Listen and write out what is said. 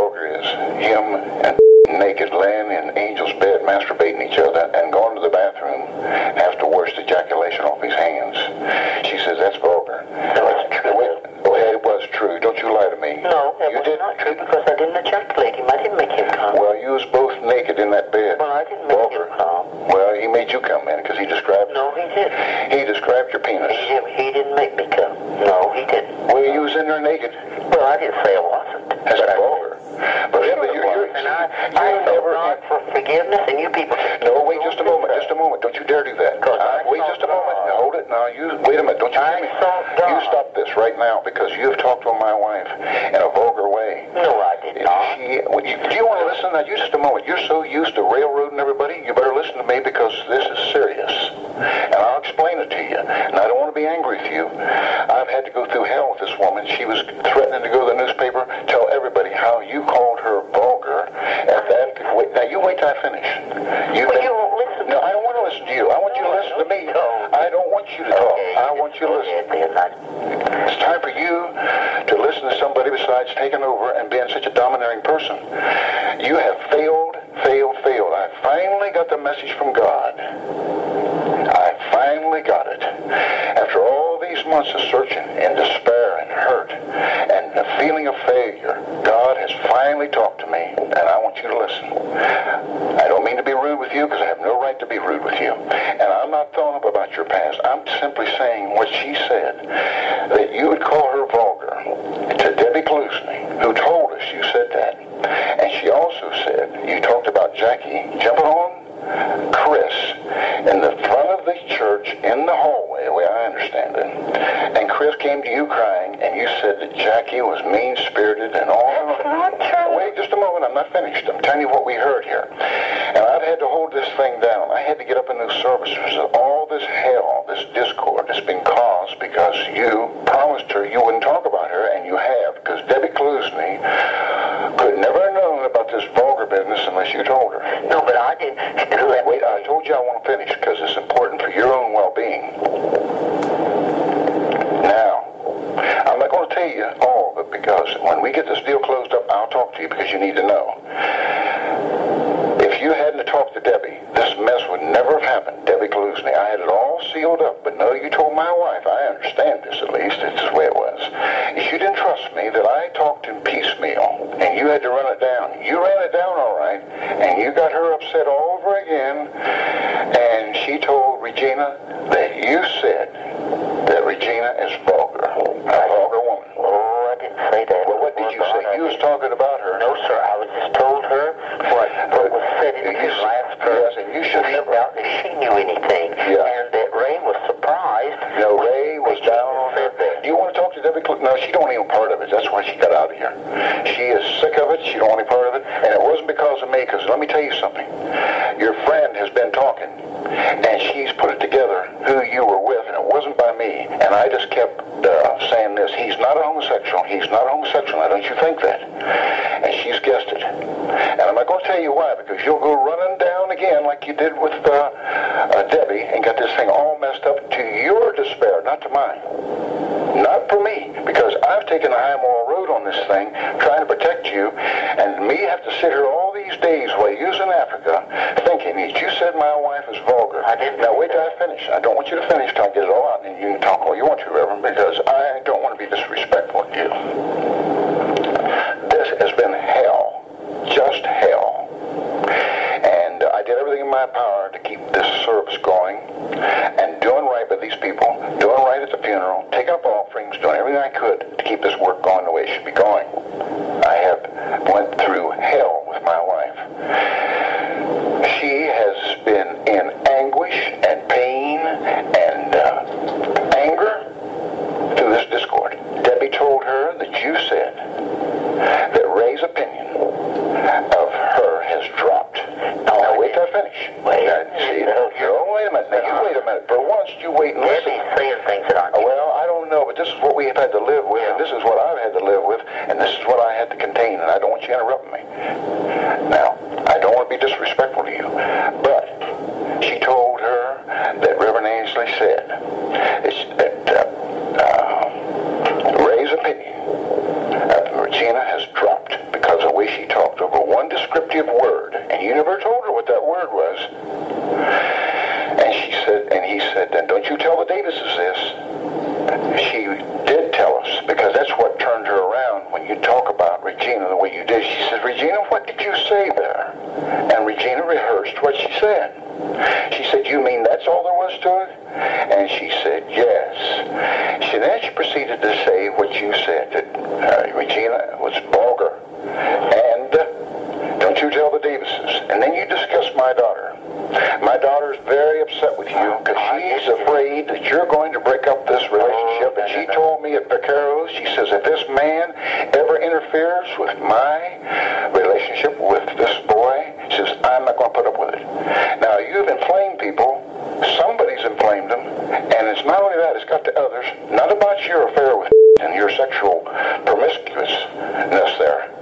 vulgar is? Him and naked laying in Angel's bed, masturbating each other, and going to the bathroom after worst ejaculation off his hands. She says that's vulgar. No, it's true. It was true. Don't you lie to me. No, it was not true because I didn't ejaculate him. I didn't make him come. Well, you was both naked in that bed. Well, I didn't make him come. Well, he made you come in because he described... No, he didn't. He described your penis. He didn't make me come. No, he didn't. Well, you was in there naked. Well, I didn't say it wasn't. That's vulgar. But I asked God for forgiveness, and you people... No, wait just a moment. Just a moment. Don't you dare do that. Wait just a moment. Now, hold it. Now, wait a minute. Don't you hear me? You stop this right now because you have talked to my wife in a vulgar way. No, I did not. Do you want to listen? Now, just a moment. You're so used to railroading everybody, you better listen to me because this is serious. And I'll explain it to you. And I don't want to be angry with you. I've had to go through hell with this woman. She was threatening to go to the newspaper, tell everybody how you called her vulgar. Now, you wait till I finish. You won't listen. No, I don't want to listen to you. I want you to listen to me. I don't want you to talk. I want you to listen. It's time for you to listen to somebody besides taking over and being such a domineering person. You have failed. I finally got the message from God. I finally got it. After all these months of searching and despair and hurt and the feeling of failure, God has finally talked to me, and I want you to listen. I don't mean to be rude with you because I have no right to be rude with you. And I'm not throwing up about your past. I'm simply saying what she said, that you would call her vulgar to Debbie Klusny, who told us you said that. And she also said, you talked about Jackie jumping on Chris in the front of the church in the hallway, the way I understand it. And Chris came to you crying, and you said that Jackie was mean-spirited and all. That's not true. Wait just a moment. I'm not finished. I'm telling you what we heard here. And I've had to hold this thing down. I had to get up in those services. All this hell, this discord has been caused because you promised her you wouldn't talk about her, and you have, because Debbie Klusny could never have known about this vulgar business unless you told her. No, but I didn't. Wait, I told you I want to finish because it's important for your own well-being. Now, I'm not going to tell you all of it because when we get this deal closed up, I'll talk to you because you need to know. If you hadn't talked to Debbie, this mess would never have happened, Debbie Klusny. I had it all sealed up, but no, you told my wife. I understand this at least. It's the way it was. You didn't trust me that I talked in piecemeal, and you had to run it down. You ran it down all right, and you got her upset all over again, and she told Regina that you said that Regina is vulgar, a vulgar woman. Oh, I didn't say that. Well, what did you say? You was talking about her. No, sir. I was just told her what was said in his last verse. Yes, and you should never. Doubt that she knew anything. Yeah. And that Ray was surprised. No, Ray was down on her. Do you want to talk to Debbie? No, she don't want any part of it. That's why she got out of here. She is sick of it. She don't want any part of it. And it wasn't because of me, because let me tell you something. Your friend has been talking, and she's put it together who you were with, and it wasn't by me. And I just kept saying this. He's not a homosexual. He's not a homosexual. Now, don't you think that? And she's guessed it. And I'm not going to tell you why, because you'll go running down again like you did with Debbie and got this thing all messed up to your despair, not to mine. Not for me, because I've taken the high moral road on this thing, trying to protect you, and me have to sit here all these days while you're in Africa thinking that you said my wife is vulgar. I didn't. Now wait till I finish. I don't want you to finish till I get it all out, and you can talk all you want to, Reverend, because I don't want to be disrespectful to you. This has been hell. Just hell. And I did everything in my power to keep this service going and doing right by these people, doing right at the funeral, taking up offerings, doing everything I could to keep this work going the way it should be going. I have went through hell with my wife. She has been in anguish and pain and anger through this discord. Debbie told her that you said that Ray's opinion of her has dropped. Now wait till I finish. Wait a minute. Now you wait a minute. For once, you wait and listen. Debbie's saying things that aren't. Well, I don't know, but this is what we have had to live with, and this is what I've had to live with, and this is what I had to contain, and I don't want you interrupting me. Now, I don't want to be disrespectful to you, but she told her that Reverend Ainsley said that Ray's opinion of Regina has dropped because of the way she descriptive word, and you never told her what that word was. And he said, then don't you tell the Davises this. She did tell us, because that's what turned her around when you talk about Regina the way you did. She said, Regina, what did you say there? And Regina rehearsed what she said. She said, you mean that's all there was to it? And she said, yes. Then she proceeded to say what you said, that Regina was vulgar. And don't you tell the Davises. And then you discuss my daughter. My daughter's very upset with you because she's afraid that you're going to break up this relationship. And she told me at Vaqueros, she says, if this man ever interferes with my relationship with this boy, she says, I'm not going to put up with it. Now, you've inflamed people. Somebody's inflamed them. And it's not only that, it's got to others. Not about your affair with and your sexual promiscuousness there.